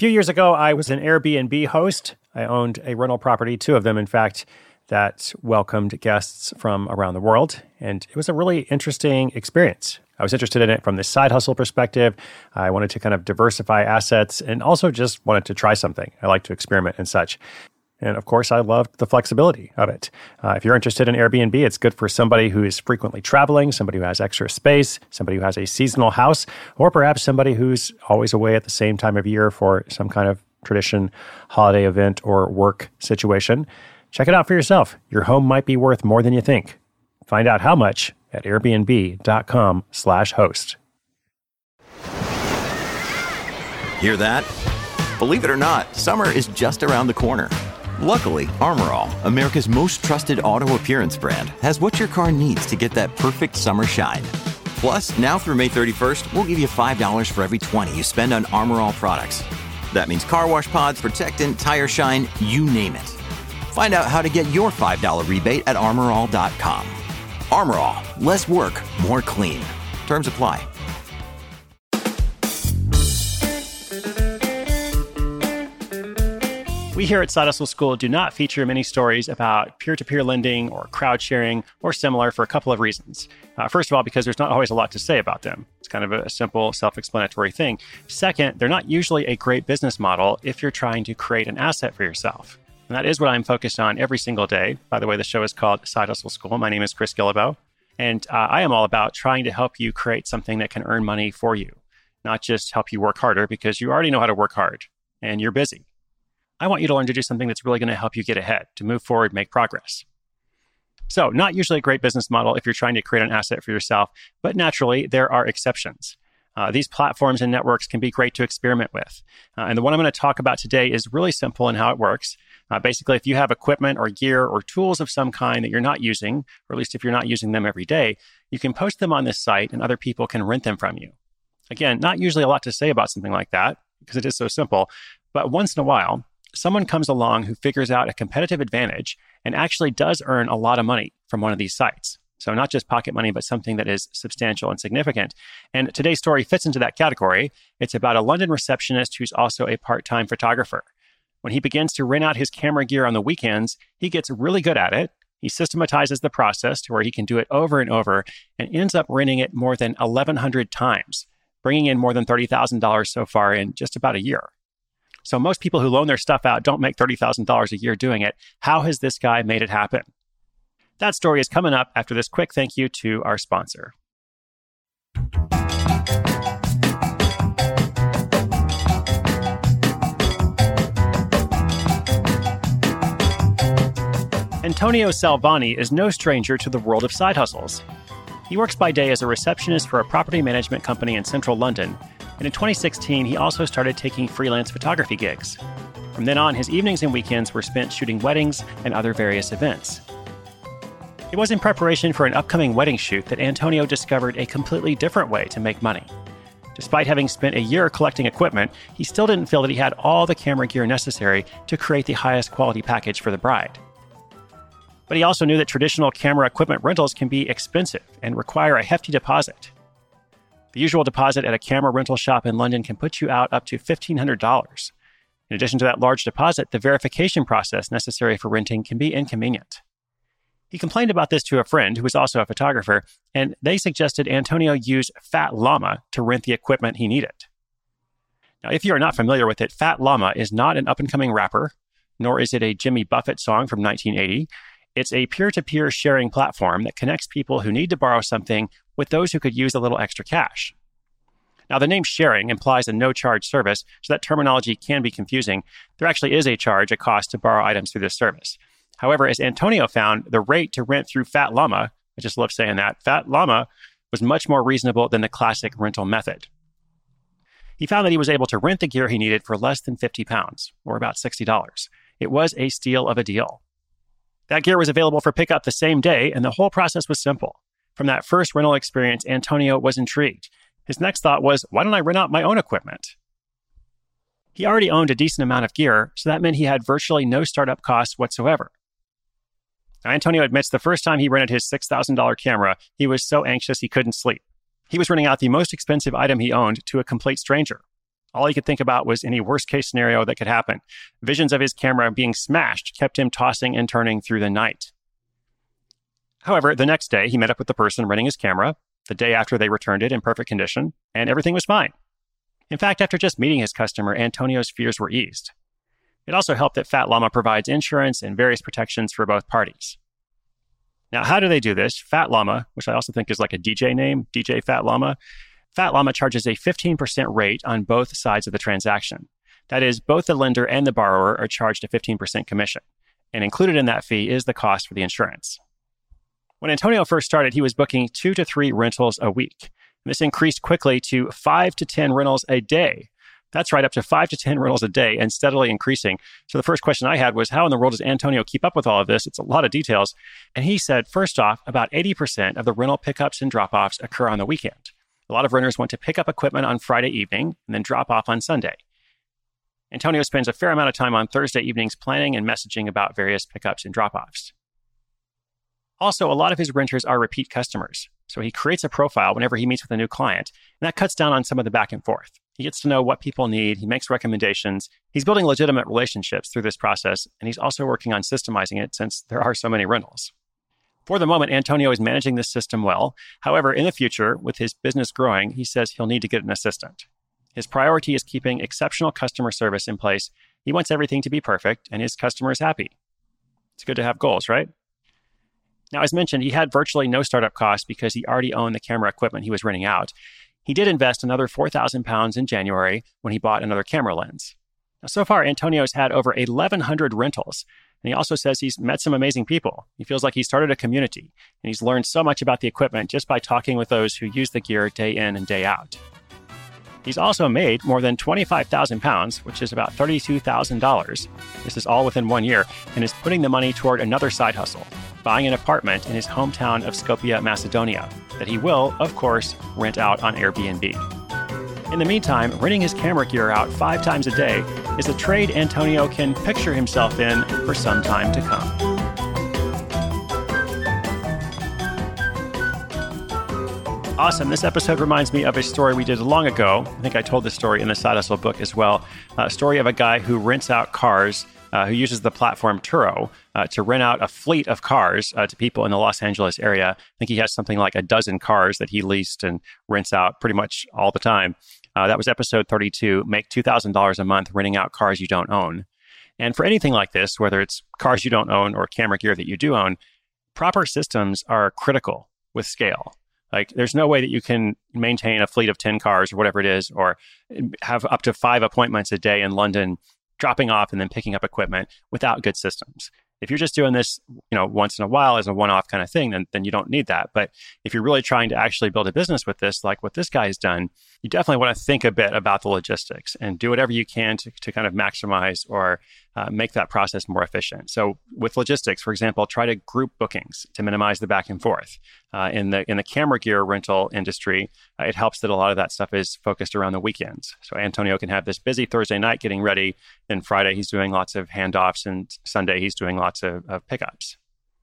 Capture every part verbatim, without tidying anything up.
few years ago, I was an Airbnb host. I owned a rental property, two of them, in fact, that welcomed guests from around the world. And it was a really interesting experience. I was interested in it from the side hustle perspective. I wanted to kind of diversify assets and also just wanted to try something. I like to experiment and such. And of course, I loved the flexibility of it. Uh, if you're interested in Airbnb, it's good for somebody who is frequently traveling, somebody who has extra space, somebody who has a seasonal house, or perhaps somebody who's always away at the same time of year for some kind of tradition, holiday event, or work situation. Check it out for yourself. Your home might be worth more than you think. Find out how much at airbnb.com slash host. Hear that? Believe it or not, summer is just around the corner. Luckily, Armor All, America's most trusted auto appearance brand, has what your car needs to get that perfect summer shine. Plus, now through May thirty-first, we'll give you five dollars for every twenty you spend on Armor All products. That means car wash pods, protectant, tire shine, you name it. Find out how to get your five dollars rebate at armor all dot com. Armor All, less work, more clean. Terms apply. We here at Side Hustle School do not feature many stories about peer-to-peer lending or crowd sharing or similar for a couple of reasons. Uh, first of all, because there's not always a lot to say about them. It's kind of a simple, self-explanatory thing. Second, they're not usually a great business model if you're trying to create an asset for yourself. And that is what I'm focused on every single day. By the way, the show is called Side Hustle School. My name is Chris Guillebeau. And uh, I am all about trying to help you create something that can earn money for you, not just help you work harder because you already know how to work hard and you're busy. I want you to learn to do something that's really going to help you get ahead, to move forward, make progress. So, not usually a great business model if you're trying to create an asset for yourself, but naturally, there are exceptions. Uh, these platforms and networks can be great to experiment with. Uh, and the one I'm going to talk about today is really simple in how it works. Uh, basically, if you have equipment or gear or tools of some kind that you're not using, or at least if you're not using them every day, you can post them on this site and other people can rent them from you. Again, not usually a lot to say about something like that because it is so simple, but once in a while, someone comes along who figures out a competitive advantage and actually does earn a lot of money from one of these sites. So not just pocket money, but something that is substantial and significant. And today's story fits into that category. It's about a London receptionist who's also a part-time photographer. When he begins to rent out his camera gear on the weekends, he gets really good at it. He systematizes the process to where he can do it over and over and ends up renting it more than eleven hundred times, bringing in more than thirty thousand dollars so far in just about a year. So most people who loan their stuff out don't make thirty thousand dollars a year doing it. How has this guy made it happen? That story is coming up after this quick thank you to our sponsor. Antonio Salvani is no stranger to the world of side hustles. He works by day as a receptionist for a property management company in central London, and in twenty sixteen, he also started taking freelance photography gigs. From then on, his evenings and weekends were spent shooting weddings and other various events. It was in preparation for an upcoming wedding shoot that Antonio discovered a completely different way to make money. Despite having spent a year collecting equipment, he still didn't feel that he had all the camera gear necessary to create the highest quality package for the bride. But he also knew that traditional camera equipment rentals can be expensive and require a hefty deposit. The usual deposit at a camera rental shop in London can put you out up to fifteen hundred dollars. In addition to that large deposit, the verification process necessary for renting can be inconvenient. He complained about this to a friend who was also a photographer, and they suggested Antonio use Fat Llama to rent the equipment he needed. Now, if you are not familiar with it, Fat Llama is not an up-and-coming rapper, nor is it a Jimmy Buffett song from nineteen eighty. It's a peer-to-peer sharing platform that connects people who need to borrow something with those who could use a little extra cash. Now, the name sharing implies a no-charge service, so that terminology can be confusing. There actually is a charge, a cost to borrow items through this service. However, as Antonio found, the rate to rent through Fat Llama, I just love saying that, Fat Llama was much more reasonable than the classic rental method. He found that he was able to rent the gear he needed for less than fifty pounds, or about sixty dollars. It was a steal of a deal. That gear was available for pickup the same day, and the whole process was simple. From that first rental experience, Antonio was intrigued. His next thought was, why don't I rent out my own equipment? He already owned a decent amount of gear, so that meant he had virtually no startup costs whatsoever. Now, Antonio admits the first time he rented his six thousand dollars camera, he was so anxious he couldn't sleep. He was renting out the most expensive item he owned to a complete stranger. All he could think about was any worst-case scenario that could happen. Visions of his camera being smashed kept him tossing and turning through the night. However, the next day, he met up with the person renting his camera, the day after they returned it in perfect condition, and everything was fine. In fact, after just meeting his customer, Antonio's fears were eased. It also helped that Fat Llama provides insurance and various protections for both parties. Now, how do they do this? Fat Llama, which I also think is like a D J name, D J Fat Llama, Fat Llama charges a fifteen percent rate on both sides of the transaction. That is, both the lender and the borrower are charged a fifteen percent commission. And included in that fee is the cost for the insurance. When Antonio first started, he was booking two to three rentals a week. And this increased quickly to five to ten rentals a day. That's right, up to five to ten rentals a day and steadily increasing. So the first question I had was, how in the world does Antonio keep up with all of this? It's a lot of details. And he said, first off, about eighty percent of the rental pickups and drop-offs occur on the weekend. A lot of renters want to pick up equipment on Friday evening and then drop off on Sunday. Antonio spends a fair amount of time on Thursday evenings planning and messaging about various pickups and drop-offs. Also, a lot of his renters are repeat customers. So he creates a profile whenever he meets with a new client, and that cuts down on some of the back and forth. He gets to know what people need. He makes recommendations. He's building legitimate relationships through this process, and he's also working on systemizing it since there are so many rentals. For the moment, Antonio is managing this system well. However, in the future, with his business growing, he says he'll need to get an assistant. His priority is keeping exceptional customer service in place. He wants everything to be perfect, and his customers happy. It's good to have goals, right? Now, as mentioned, he had virtually no startup costs because he already owned the camera equipment he was renting out. He did invest another four thousand pounds in January when he bought another camera lens. Now, so far, Antonio's had over eleven hundred rentals, and he also says he's met some amazing people. He feels like he started a community, and he's learned so much about the equipment just by talking with those who use the gear day in and day out. He's also made more than twenty-five thousand pounds, which is about thirty-two thousand dollars. This is all within one year, and is putting the money toward another side hustle, buying an apartment in his hometown of Skopje, Macedonia, that he will, of course, rent out on Airbnb. In the meantime, renting his camera gear out five times a day is a trade Antonio can picture himself in for some time to come. Awesome. This episode reminds me of a story we did long ago. I think I told this story in the Side Hustle book as well. A story of a guy who rents out cars, uh, who uses the platform Turo uh, to rent out a fleet of cars uh, to people in the Los Angeles area. I think he has something like a dozen cars that he leased and rents out pretty much all the time. Uh, that was episode thirty-two, make two thousand dollars a month renting out cars you don't own. And for anything like this, whether it's cars you don't own or camera gear that you do own, proper systems are critical with scale. Like, there's no way that you can maintain a fleet of ten cars or whatever it is, or have up to five appointments a day in London, dropping off and then picking up equipment without good systems. If you're just doing this, you know, once in a while as a one-off kind of thing, then, then you don't need that. But if you're really trying to actually build a business with this, like what this guy has done, you definitely want to think a bit about the logistics and do whatever you can to, to kind of maximize or uh, make that process more efficient. So with logistics, for example, try to group bookings to minimize the back and forth. Uh, in the in the camera gear rental industry, uh, it helps that a lot of that stuff is focused around the weekends. So Antonio can have this busy Thursday night getting ready. Then Friday, he's doing lots of handoffs, and Sunday, he's doing lots of, of pickups.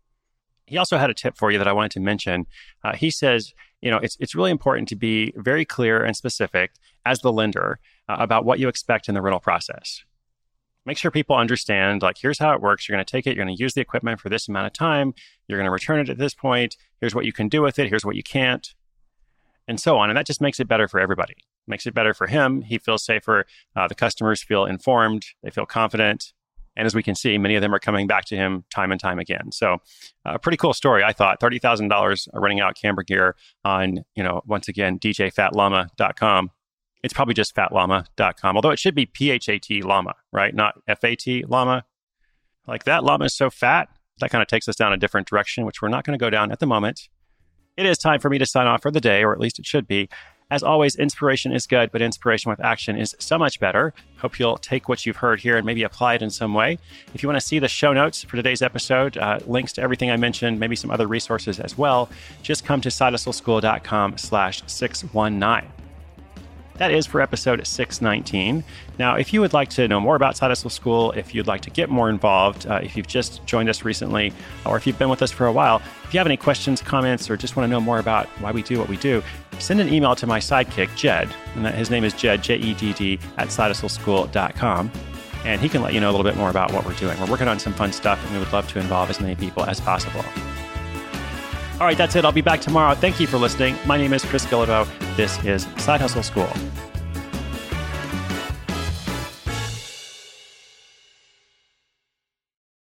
He also had a tip for you that I wanted to mention. Uh, he says, you know, it's it's really important to be very clear and specific as the lender uh, about what you expect in the rental process. Make sure people understand, like, here's how it works. You're going to take it. You're going to use the equipment for this amount of time. You're going to return it at this point. Here's what you can do with it. Here's what you can't, and so on. And that just makes it better for everybody. Makes it better for him. He feels safer. Uh, the customers feel informed. They feel confident. And as we can see, many of them are coming back to him time and time again. So a uh, pretty cool story, I thought. thirty thousand dollars renting out camera gear on, you know, once again, D J Fat Llama dot com. It's probably just Fat Llama dot com, although it should be P H A T Llama, right? Not F A T Llama. Like, that llama is so fat, that kind of takes us down a different direction, which we're not going to go down at the moment. It is time for me to sign off for the day, or at least it should be. As always, inspiration is good, but inspiration with action is so much better. Hope you'll take what you've heard here and maybe apply it in some way. If you want to see the show notes for today's episode, uh, links to everything I mentioned, maybe some other resources as well, just come to sidehustleschool dot com slash six one nine. That is for episode six nineteen. Now, if you would like to know more about Side Hustle School, if you'd like to get more involved, uh, if you've just joined us recently, or if you've been with us for a while, if you have any questions, comments, or just want to know more about why we do what we do, send an email to my sidekick, Jed, and that, his name is Jed, J E D D, at side hustle school dot com, and he can let you know a little bit more about what we're doing. We're working on some fun stuff, and we would love to involve as many people as possible. All right, that's it. I'll be back tomorrow. Thank you for listening. My name is Chris Guillebeau. This is Side Hustle School.